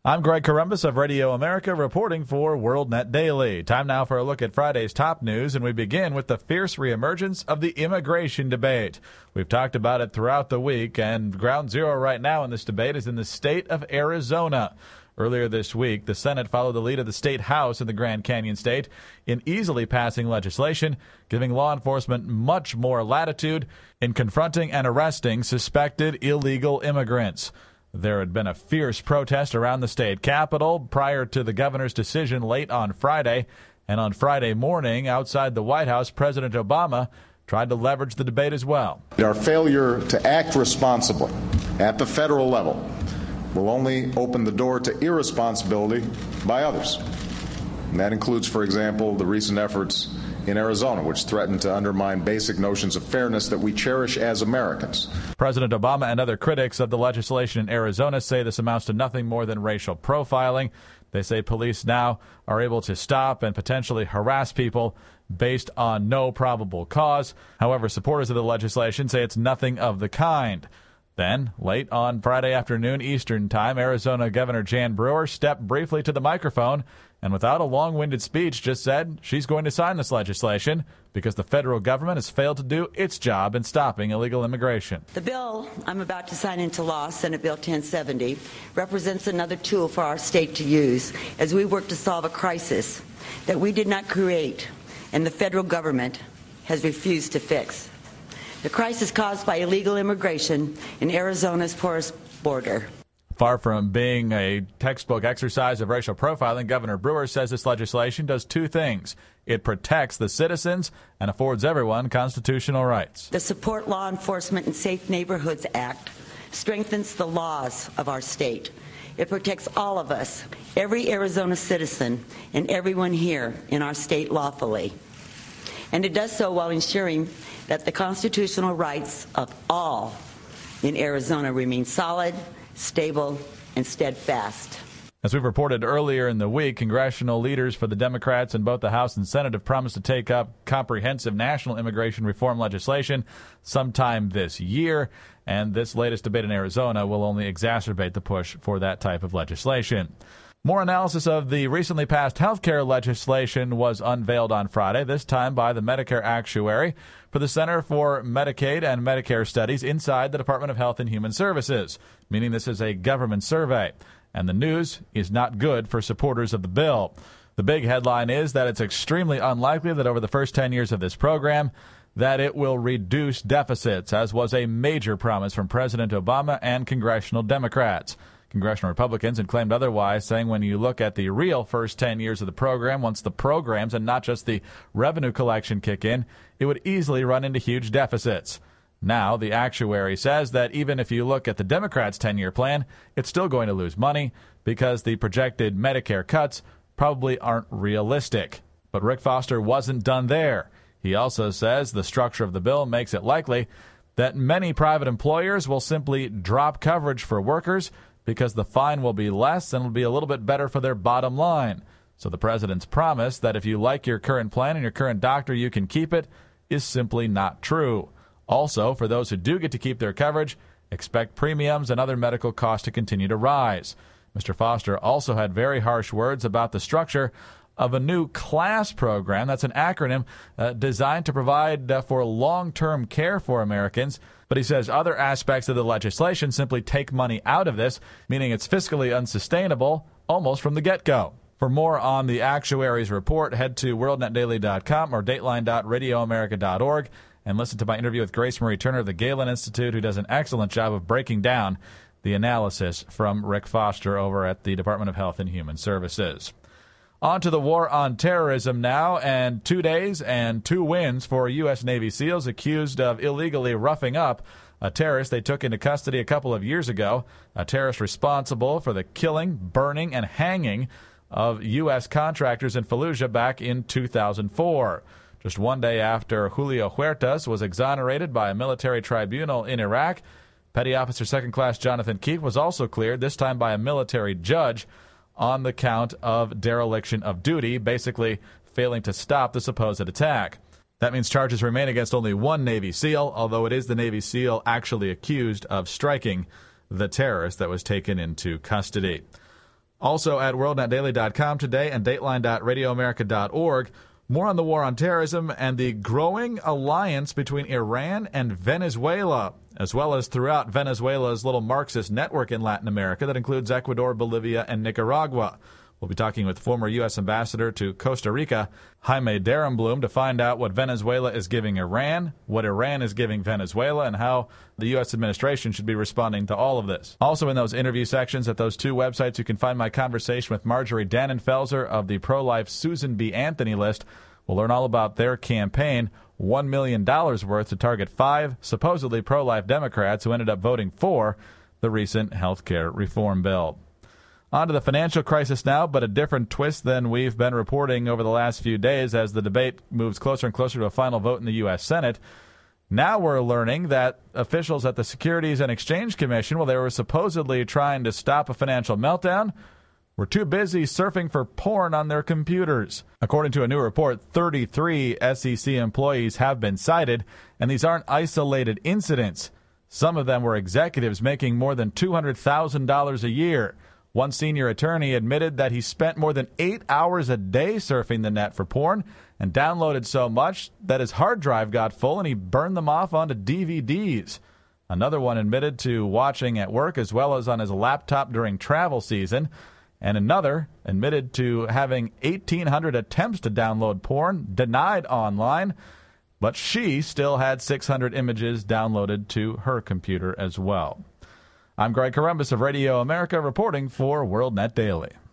I'm Greg Corombos of Radio America reporting for WorldNet Daily. Time now for a look at Friday's top news, and we begin with the fierce reemergence of the immigration debate. We've talked about it throughout the week, and ground zero right now in this debate is in the state of Arizona. Earlier this week, the Senate followed the lead of the state House in the Grand Canyon state in easily passing legislation, giving law enforcement much more latitude in confronting and arresting suspected illegal immigrants. There had been a fierce protest around the state capitol prior to the governor's decision late on Friday, and on Friday morning, outside the White House, President Obama tried to leverage the debate as well. Our failure to act responsibly at the federal level will only open the door to irresponsibility by others. And that includes, for example, the recent efforts in Arizona, which threaten to undermine basic notions of fairness that we cherish as Americans. President Obama and other critics of the legislation in Arizona say this amounts to nothing more than racial profiling. They say police now are able to stop and potentially harass people based on no probable cause. However, supporters of the legislation say it's nothing of the kind. Then, late on Friday afternoon Eastern Time, Arizona Governor Jan Brewer stepped briefly to the microphone and without a long-winded speech just said she's going to sign this legislation because the federal government has failed to do its job in stopping illegal immigration. The bill I'm about to sign into law, Senate Bill 1070, represents another tool for our state to use as we work to solve a crisis that we did not create and the federal government has refused to fix. The crisis caused by illegal immigration in Arizona's porous border. Far from being a textbook exercise of racial profiling, Governor Brewer says this legislation does two things. It protects the citizens and affords everyone constitutional rights. The Support Law Enforcement and Safe Neighborhoods Act strengthens the laws of our state. It protects all of us, every Arizona citizen, and everyone here in our state lawfully. And it does so while ensuring that the constitutional rights of all in Arizona remain solid, stable, and steadfast. As we've reported earlier in the week, congressional leaders for the Democrats in both the House and Senate have promised to take up comprehensive national immigration reform legislation sometime this year, and this latest debate in Arizona will only exacerbate the push for that type of legislation. More analysis of the recently passed health care legislation was unveiled on Friday, this time by the Medicare actuary for the Center for Medicaid and Medicare Studies inside the Department of Health and Human Services, meaning this is a government survey. And the news is not good for supporters of the bill. The big headline is that it's extremely unlikely that over the first 10 years of this program that it will reduce deficits, as was a major promise from President Obama and congressional Democrats. Congressional Republicans had claimed otherwise, saying when you look at the real first 10 years of the program, once the programs and not just the revenue collection kick in, it would easily run into huge deficits. Now, the actuary says that even if you look at the Democrats' 10-year plan, it's still going to lose money because the projected Medicare cuts probably aren't realistic. But Rick Foster wasn't done there. He also says the structure of the bill makes it likely that many private employers will simply drop coverage for workers because the fine will be less and will be a little bit better for their bottom line. So the president's promise that if you like your current plan and your current doctor, you can keep it, is simply not true. Also, for those who do get to keep their coverage, expect premiums and other medical costs to continue to rise. Mr. Foster also had very harsh words about the structure of a new CLASS program. That's an acronym designed to provide for long-term care for Americans. But he says other aspects of the legislation simply take money out of this, meaning it's fiscally unsustainable almost from the get-go. For more on the actuary's report, head to worldnetdaily.com or dateline.radioamerica.org and listen to my interview with Grace Marie Turner of the Galen Institute, who does an excellent job of breaking down the analysis from Rick Foster over at the Department of Health and Human Services. On to the war on terrorism now, and 2 days and 2 wins for U.S. Navy SEALs accused of illegally roughing up a terrorist they took into custody a couple of years ago, a terrorist responsible for the killing, burning, and hanging of U.S. contractors in Fallujah back in 2004. Just 1 day after Julio Huertas was exonerated by a military tribunal in Iraq, Petty Officer Second Class Jonathan Keefe was also cleared, this time by a military judge, on the count of dereliction of duty, basically failing to stop the supposed attack. That means charges remain against only one Navy SEAL, although it is the Navy SEAL actually accused of striking the terrorist that was taken into custody. Also at worldnetdaily.com today and dateline.radioamerica.org. More on the war on terrorism and the growing alliance between Iran and Venezuela, as well as throughout Venezuela's little Marxist network in Latin America that includes Ecuador, Bolivia, and Nicaragua. We'll be talking with former U.S. Ambassador to Costa Rica, Jaime Darrenblum, to find out what Venezuela is giving Iran, what Iran is giving Venezuela, and how the U.S. administration should be responding to all of this. Also in those interview sections at those two websites, you can find my conversation with Marjorie Dannenfelser of the pro-life Susan B. Anthony list. We'll learn all about their campaign, $1 million worth to target 5 supposedly pro-life Democrats who ended up voting for the recent health care reform bill. On to the financial crisis now, but a different twist than we've been reporting over the last few days as the debate moves closer and closer to a final vote in the U.S. Senate. Now we're learning that officials at the Securities and Exchange Commission, while they were supposedly trying to stop a financial meltdown, were too busy surfing for porn on their computers. According to a new report, 33 SEC employees have been cited, and these aren't isolated incidents. Some of them were executives making more than $200,000 a year. One senior attorney admitted that he spent more than 8 hours a day surfing the net for porn and downloaded so much that his hard drive got full and he burned them off onto DVDs. Another one admitted to watching at work as well as on his laptop during travel season. And another admitted to having 1,800 attempts to download porn denied online, but she still had 600 images downloaded to her computer as well. I'm Greg Corombos of Radio America reporting for WorldNet Daily.